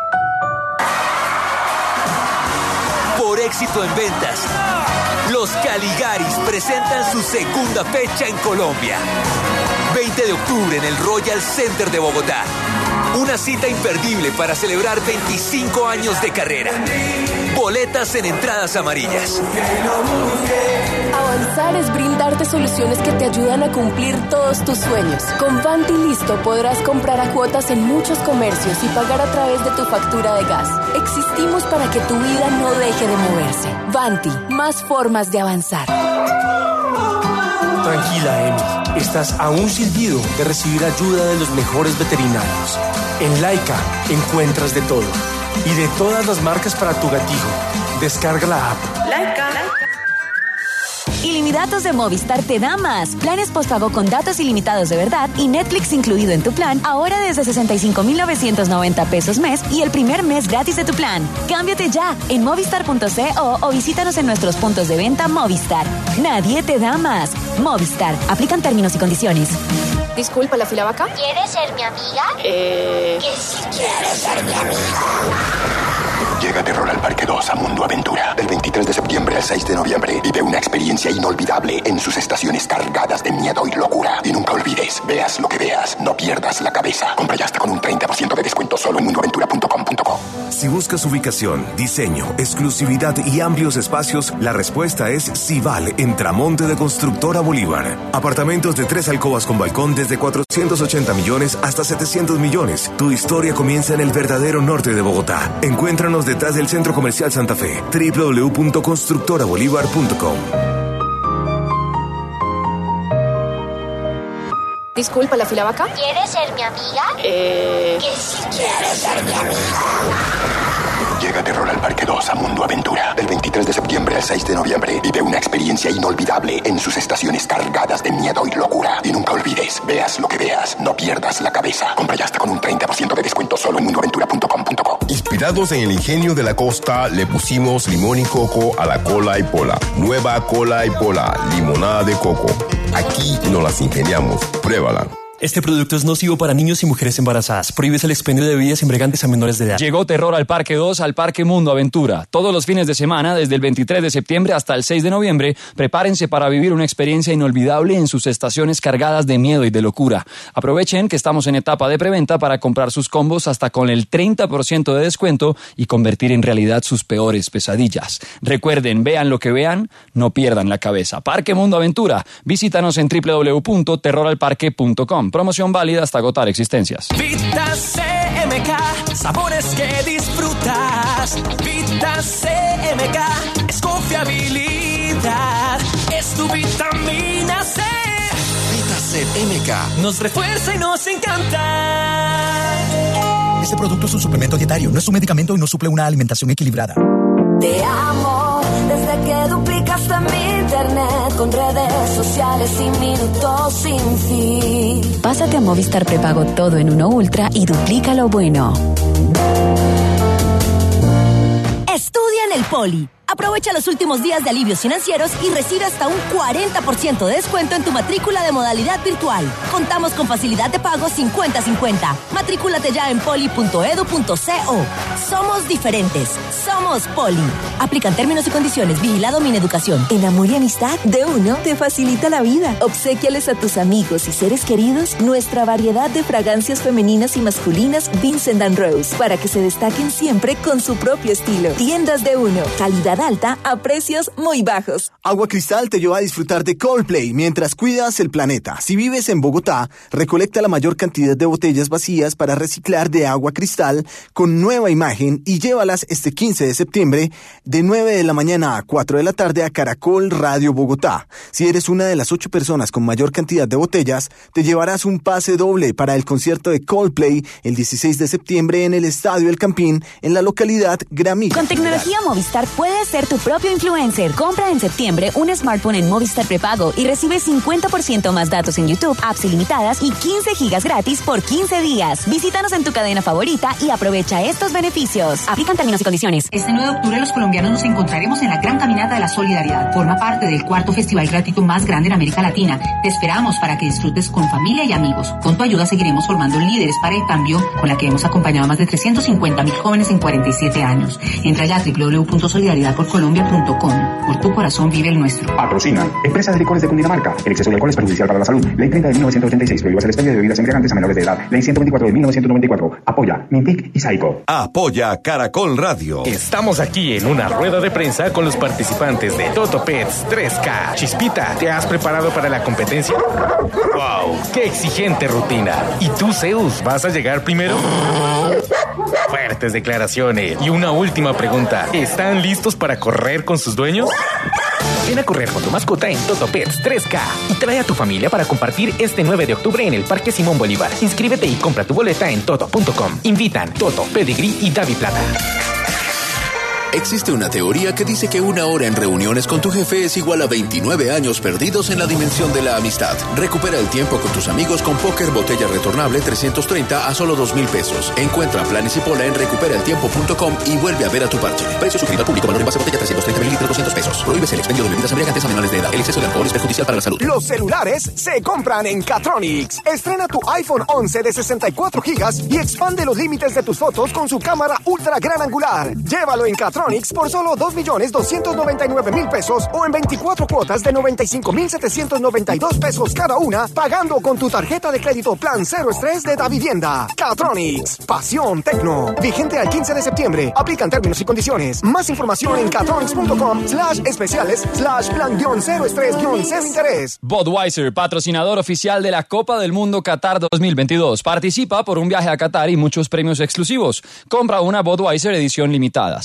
Por éxito en ventas, los Caligaris presentan su segunda fecha en Colombia. veinte de octubre en el Royal Center de Bogotá. Una cita imperdible para celebrar veinticinco años de carrera. Boletas en entradas amarillas. Avanzar es brindarte soluciones que te ayudan a cumplir todos tus sueños. Con Vanti Listo podrás comprar a cuotas en muchos comercios y pagar a través de tu factura de gas. Existimos para que tu vida no deje de moverse. Vanti, más formas de avanzar. Tranquila, Emi. Estás a un silbido de recibir ayuda de los mejores veterinarios. En Laika encuentras de todo. Y de todas las marcas para tu gatito. Descarga la app. Laika. Ilimitados de Movistar te da más. Planes postpago con datos ilimitados de verdad y Netflix incluido en tu plan, ahora desde sesenta y cinco mil novecientos noventa pesos mes y el primer mes gratis de tu plan. Cámbiate ya en movistar punto co o visítanos en nuestros puntos de venta Movistar. Nadie te da más. Movistar. Aplican términos y condiciones. Disculpa, ¿la fila va acá? ¿Quieres ser mi amiga? Eh... Que si quieres ser mi amiga. Llega Terror al Parque dos a Mundo Aventura del veintitrés de septiembre al seis de noviembre. Vive una experiencia inolvidable en sus estaciones cargadas de miedo y locura. Y nunca olvides, veas lo que veas, no pierdas la cabeza. Compra ya hasta con un treinta por ciento de descuento solo en mundo aventura punto com punto co. Si buscas ubicación, diseño, exclusividad y amplios espacios, la respuesta es Cival en Tramonte de Constructora Bolívar. Apartamentos de tres alcobas con balcón desde cuatrocientos ochenta millones hasta setecientos millones. Tu historia comienza en el verdadero norte de Bogotá. Encuéntranos detrás del Centro Comercial Santa Fe. doble u doble u doble u punto constructora bolívar punto com. Disculpa, ¿la fila va acá? ¿Quieres ser mi amiga? Eh... Que si quieres ser mi amiga. Llega Terror al Parque dos a Mundo Aventura. Del veintitrés de septiembre al seis de noviembre. Vive una experiencia inolvidable en sus estaciones cargadas de miedo y locura. Y nunca olvides, veas lo que veas, no pierdas la cabeza. Compra ya hasta con un treinta por ciento de descuento solo en mundo aventura punto com punto co. Inspirados en el ingenio de la costa, le pusimos limón y coco a la cola y pola. Nueva cola y pola, limonada de coco. Aquí nos las ingeniamos. Pruébala. Este producto es nocivo para niños y mujeres embarazadas. Prohíbes el expendio de bebidas embriagantes a menores de edad. Llegó Terror al Parque dos al Parque Mundo Aventura. Todos los fines de semana, desde el veintitrés de septiembre hasta el seis de noviembre, prepárense para vivir una experiencia inolvidable en sus estaciones cargadas de miedo y de locura. Aprovechen que estamos en etapa de preventa para comprar sus combos hasta con el treinta por ciento de descuento y convertir en realidad sus peores pesadillas. Recuerden, vean lo que vean, no pierdan la cabeza. Parque Mundo Aventura. Visítanos en doble u doble u doble u punto terror al parque punto com. Promoción válida hasta agotar existencias. Vita C M K, sabores que disfrutas. Vita C M K, es confiabilidad, es tu vitamina C. Vita C M K nos refuerza y nos encanta. Este producto es un suplemento dietario, no es un medicamento y no suple una alimentación equilibrada. Te amo desde que duplicaste mi internet con redes sociales y minutos sin fin. Pásate a Movistar Prepago todo en uno Ultra y duplica lo bueno. Estudia en el Poli. Aprovecha los últimos días de alivios financieros y recibe hasta un cuarenta por ciento de descuento en tu matrícula de modalidad virtual. Contamos con facilidad de pago cincuenta cincuenta. Matrículate ya en poli punto edu punto co. Somos diferentes. Somos Poli. Aplican términos y condiciones. Vigilado Mineducación. En amor y amistad, de uno te facilita la vida. Obséquiales a tus amigos y seres queridos nuestra variedad de fragancias femeninas y masculinas Vincent and Rose para que se destaquen siempre con su propio estilo. Tiendas de uno. Calidad alta a precios muy bajos. Agua Cristal te lleva a disfrutar de Coldplay mientras cuidas el planeta. Si vives en Bogotá, recolecta la mayor cantidad de botellas vacías para reciclar de Agua Cristal con nueva imagen y llévalas este quince de septiembre de nueve de la mañana a cuatro de la tarde a Caracol Radio Bogotá. Si eres una de las ocho personas con mayor cantidad de botellas, te llevarás un pase doble para el concierto de Coldplay el dieciséis de septiembre en el Estadio El Campín en la localidad Gramilla. Con tecnología Movistar puedes ser tu propio influencer. Compra en septiembre un smartphone en Movistar Prepago y recibe cincuenta por ciento más datos en YouTube, apps ilimitadas y quince gigas gratis por quince días. Visítanos en tu cadena favorita y aprovecha estos beneficios. Aplican términos y condiciones. Este nueve de octubre los colombianos nos encontraremos en la Gran Caminata de la Solidaridad. Forma parte del cuarto festival gratuito más grande en América Latina. Te esperamos para que disfrutes con familia y amigos. Con tu ayuda seguiremos formando líderes para el cambio, con la que hemos acompañado a más de trescientos cincuenta mil jóvenes en cuarenta y siete años. Entra ya a doble u doble u doble u punto solidaridad por colombia punto com. Por tu corazón vive el nuestro. Patrocina Empresa de Licores de Cundinamarca. El exceso de alcohol es perjudicial para la salud. Ley treinta de mil novecientos ochenta y seis. Prohíbe el expendio de bebidas embriagantes a menores de edad. Ley ciento veinticuatro de mil novecientos noventa y cuatro. Apoya Mintic y Saico. Apoya Caracol Radio. Estamos aquí en una rueda de prensa con los participantes de Toto Pets tres K. Chispita, ¿te has preparado para la competencia? ¡Wow! ¡Qué exigente rutina! ¿Y tú, Zeus, vas a llegar primero? Fuertes declaraciones. Y una última pregunta. ¿Están listos para correr con sus dueños? Ven a correr con tu mascota en Toto Pets tres K y trae a tu familia para compartir este nueve de octubre en el Parque Simón Bolívar. Inscríbete y compra tu boleta en toto punto com. Invitan Toto, Pedigree y Davi Plata. Existe una teoría que dice que una hora en reuniones con tu jefe es igual a veintinueve años perdidos en la dimensión de la amistad. Recupera el tiempo con tus amigos con Póker Botella Retornable trescientos treinta a solo dos mil pesos. Encuentra planes y pola en recupera el tiempo punto com y vuelve a ver a tu parche. Precio sugerido al público, valor en base botella trescientos treinta mililitros, doscientos pesos. Prohíbes el expendio de bebidas embriagantes a menores de edad. El exceso de alcohol es perjudicial para la salud. Los celulares se compran en Catronics. Estrena tu iPhone once de sesenta y cuatro gigas y expande los límites de tus fotos con su cámara ultra gran angular. Llévalo en Catronics por solo dos millones doscientos noventa y nueve mil pesos o en veinticuatro cuotas de noventa y cinco mil setecientos noventa y dos pesos cada una, pagando con tu tarjeta de crédito Plan Cero Estrés de Davivienda. Catronics, pasión tecno. Vigente al quince de septiembre. Aplican términos y condiciones. Más información en catronics punto com slash especiales slash plan guión cero estrés guión cero interés. Budweiser, patrocinador oficial de la Copa del Mundo Qatar dos mil veintidós. Participa por un viaje a Qatar y muchos premios exclusivos. Compra una Budweiser edición limitada. Sigue los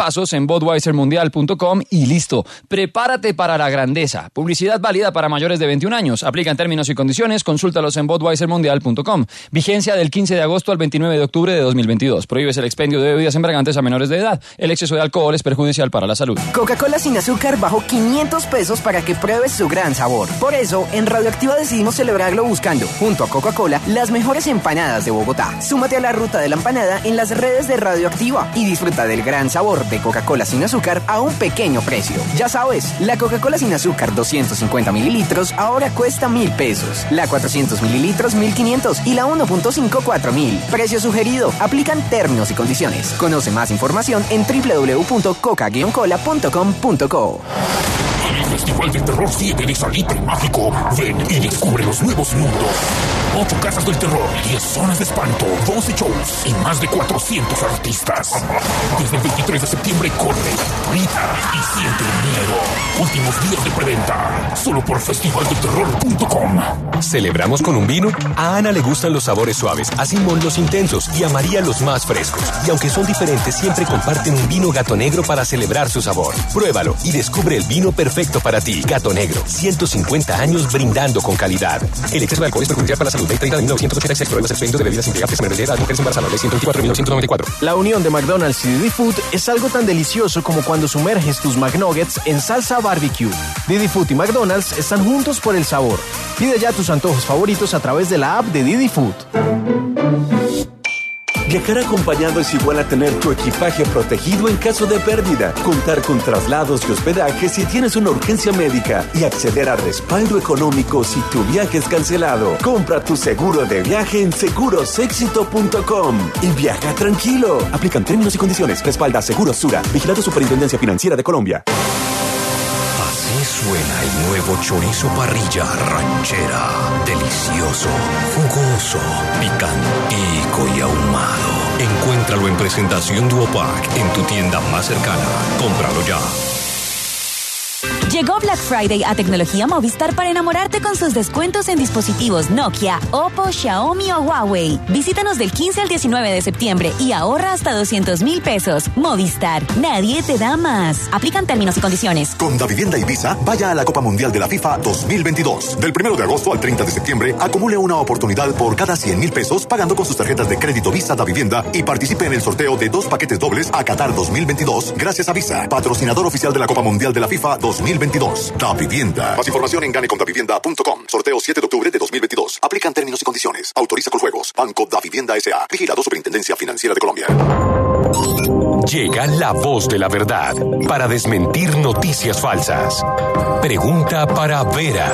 pasos en budweiser mundial punto com y listo. Prepárate para la grandeza. Publicidad válida para mayores de veintiún años. Aplican términos y condiciones. Consúltalos en budweiser mundial punto com. Vigencia del quince de agosto al veintinueve de octubre de dos mil veintidós. Prohíbes el expendio de bebidas embriagantes a menores de edad. El exceso de alcohol es perjudicial para la salud. Coca-Cola sin azúcar bajó quinientos pesos para que pruebes su gran sabor. Por eso, en Radioactiva decidimos celebrarlo buscando, junto a Coca-Cola, las mejores empanadas de Bogotá. Súmate a la ruta de la empanada en las redes de Radioactiva y disfruta del gran sabor de Coca-Cola sin azúcar a un pequeño precio. Ya sabes, la Coca-Cola sin azúcar doscientos cincuenta mililitros ahora cuesta mil pesos. La cuatrocientos mililitros mil quinientos y la uno punto cinco cuatro mil. Precio sugerido. Aplican términos y condiciones. Conoce más información en doble u doble u doble u punto coca guion cola punto com punto co. El Festival del Terror siete de Salitre Mágico. Ven y descubre los nuevos mundos. Ocho casas del terror, diez zonas de espanto, doce shows y más de cuatrocientos artistas. Desde el veintitrés de septiembre corre, grita y siente el miedo. Últimos días de preventa, solo por festival del terror punto com. ¿Celebramos con un vino? A Ana le gustan los sabores suaves, a Simón los intensos y a María los más frescos. Y aunque son diferentes, siempre comparten un vino Gato Negro para celebrar su sabor. Pruébalo y descubre el vino perfecto para ti. Gato Negro, ciento cincuenta años brindando con calidad. El exceso de alcohol es perjudicial para la salud. Ley treinta de mil novecientos ochenta y seis. Prohíbe el expendio de bebidas embriagantes a menores de edad, mujeres embarazadas. Ley ciento veinticuatro de mil novecientos noventa y cuatro. La unión de McDonald's y Didi Food es algo tan delicioso como cuando sumerges tus McNuggets en salsa barbecue. Didi Food y McDonald's están juntos por el sabor. Pide ya tus antojos favoritos a través de la app de Didi Food. Viajar acompañado es igual a tener tu equipaje protegido en caso de pérdida, contar con traslados y hospedaje si tienes una urgencia médica y acceder a respaldo económico si tu viaje es cancelado. Compra tu seguro de viaje en seguros éxito punto com y viaja tranquilo. Aplican términos y condiciones. Respalda Seguros Sura. Vigilado Superintendencia Financiera de Colombia. Así suena el nuevo chorizo parrilla ranchera. Delicioso, jugoso, picantico y ahumado. Encuéntralo en presentación Duopac en tu tienda más cercana. Cómpralo ya. Llegó Black Friday a Tecnología Movistar para enamorarte con sus descuentos en dispositivos Nokia, Oppo, Xiaomi o Huawei. Visítanos del quince al diecinueve de septiembre y ahorra hasta doscientos mil pesos. Movistar, nadie te da más. Aplican términos y condiciones. Con Davivienda y Visa, vaya a la Copa Mundial de la FIFA dos mil veintidós. Del primero de agosto al treinta de septiembre, acumule una oportunidad por cada cien mil pesos pagando con sus tarjetas de crédito Visa Davivienda y participe en el sorteo de dos paquetes dobles a Qatar dos mil veintidós gracias a Visa, patrocinador oficial de la Copa Mundial de la FIFA dos mil veintidós. Davivienda. Más información en gane con davivienda punto com. Sorteo siete de octubre de dos mil veintidós. Aplican términos y condiciones. Autoriza con juegos. Banco Davivienda S A. Vigilado Superintendencia Financiera de Colombia. Llega la voz de la verdad para desmentir noticias falsas. Pregunta para Vera.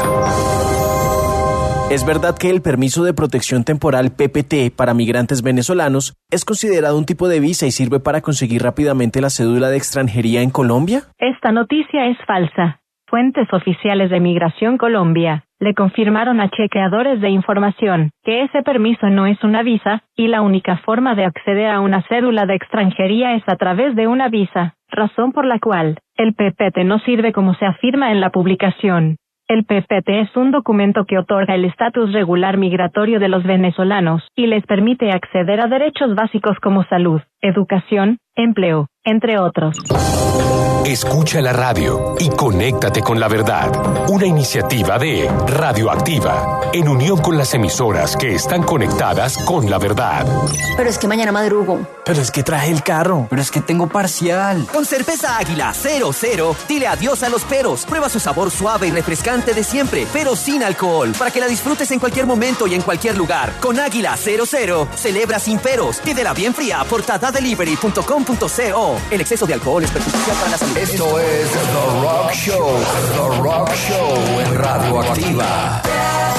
¿Es verdad que el permiso de protección temporal P P T para migrantes venezolanos es considerado un tipo de visa y sirve para conseguir rápidamente la cédula de extranjería en Colombia? Esta noticia es falsa. Fuentes oficiales de Migración Colombia le confirmaron a chequeadores de información que ese permiso no es una visa y la única forma de acceder a una cédula de extranjería es a través de una visa, razón por la cual el P P T no sirve como se afirma en la publicación. El P P T es un documento que otorga el estatus regular migratorio de los venezolanos y les permite acceder a derechos básicos como salud, educación, empleo, entre otros. Escucha la radio y conéctate con la verdad. Una iniciativa de Radioactiva, en unión con las emisoras que están conectadas con la verdad. Pero es que mañana madrugo. Pero es que traje el carro. Pero es que tengo parcial. Con cerveza Águila cero cero, dile adiós a los peros. Prueba su sabor suave y refrescante de siempre, pero sin alcohol, para que la disfrutes en cualquier momento y en cualquier lugar. Con Águila cero cero, celebra sin peros. Pídela bien fría por tata delivery punto com punto co. El exceso de alcohol es perjudicial para la salud. Esto es The Rock Show, The Rock Show en Radioactiva.